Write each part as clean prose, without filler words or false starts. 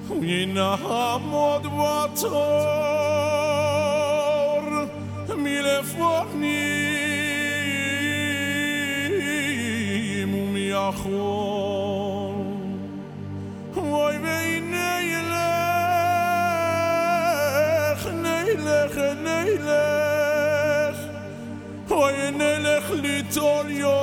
ונעמוד בתור מלפנים ומאחור, אוי והנה נלך, אוי נלך ליטול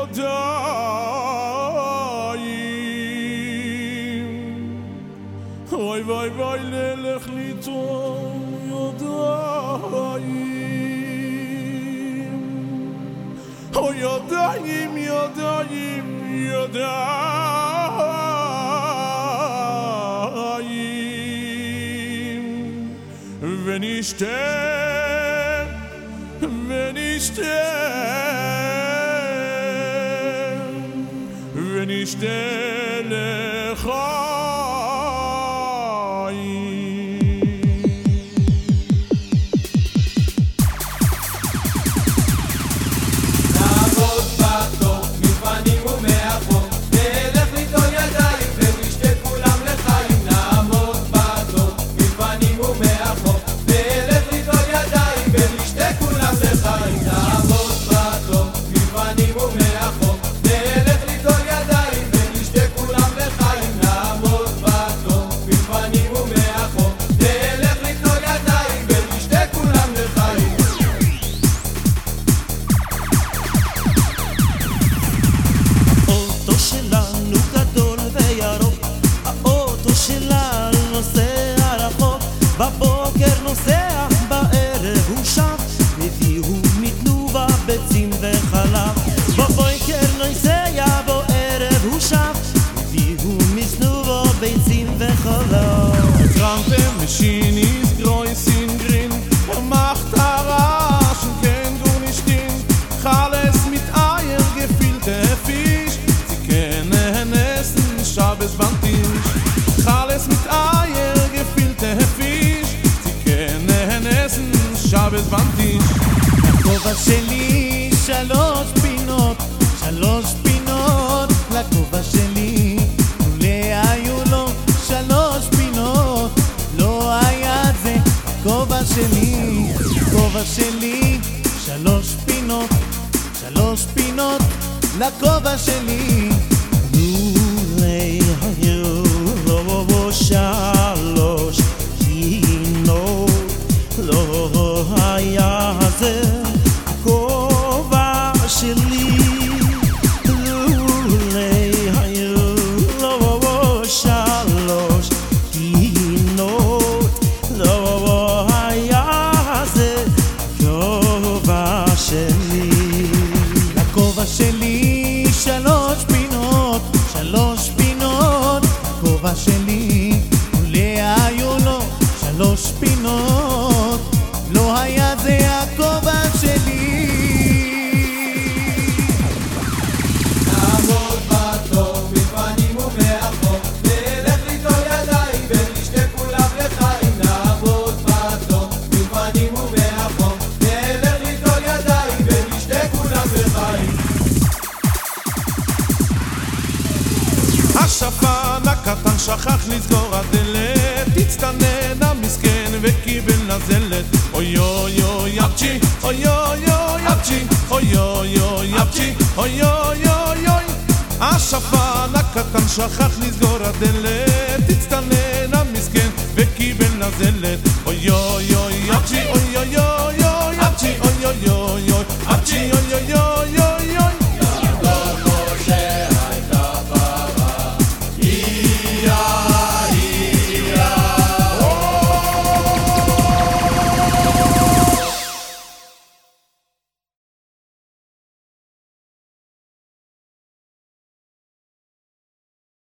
ידיים, אוי ואי ואי נלך ליטול ידיים, אוי ידיים, ידיים, ידיים, ונשתה לחיים. נעמוד בתור מלפנים ומאחור, נלך ליטול ידיים ונשתה כולם לחיים. נעמוד בתור מלפנים ומאחור, נלך ליטול ידיים ונשתה כולם לחיים. נעמוד בתור מלפנים ומאחור, נלך ליטול ידיים ונשתה כולם לחיים. נעמוד בתור מלפנים ומאחור, נלך ליטול ידיים ונשתה כולם לחיים. האוטו שלנו גדול וירוק, האוטו שלנו נוסע רחוק, בבוקר נוסע, בערב הוא שב, הביאו מתנובה ביצים וחלב. בבוקר נוסע, בערב הוא שב, הביאו מתנובה ביצים וחלב. Trampe Maschine ist groß in grün, macht Araschen, kennt du nicht hin. Alles mit Eier, gefüllte Fisch, sie können essen, Schabes beim Tisch. Alles mit Eier, gefüllte Fisch, sie können essen, Schabes beim Tisch. לכובע שלי שלוש פינות, לכובע שלי לולא היו לו שלוש פינות, לא היה זה כובע שלי. כובע שלי שלוש פינות, לכובע שלי. לולא היו לו שלוש פינות, לא היה זה הכובע שלי. לולא היו לו שלוש פינות, לא היה זה הכובע שלי. לכובע שלי שלוש פינות, לכובע שלי לולא היו לו שלוש פינות, לא היה זה הכובע שלי. נעמוד בתור מלפנים ומאחור, נלך ליטול ידיים ונשתה כולם לחיים. נעמוד בתור מלפנים ומאחור, נלך ליטול ידיים ונשתה כולם לחיים. השפן הקטן שכח לסגור הדלת, הצטנן המסכן וקיבל נזלת. אוי אוי אוי אפצ'י, אוי אוי אוי אפצ'י, אוי אוי אוי אפצ'י, אוי אוי אוי אוי. השפן הקטן שכח לסגור הדלת, הצטנן המסכן וקיבל נזלת. אוי אוי אוי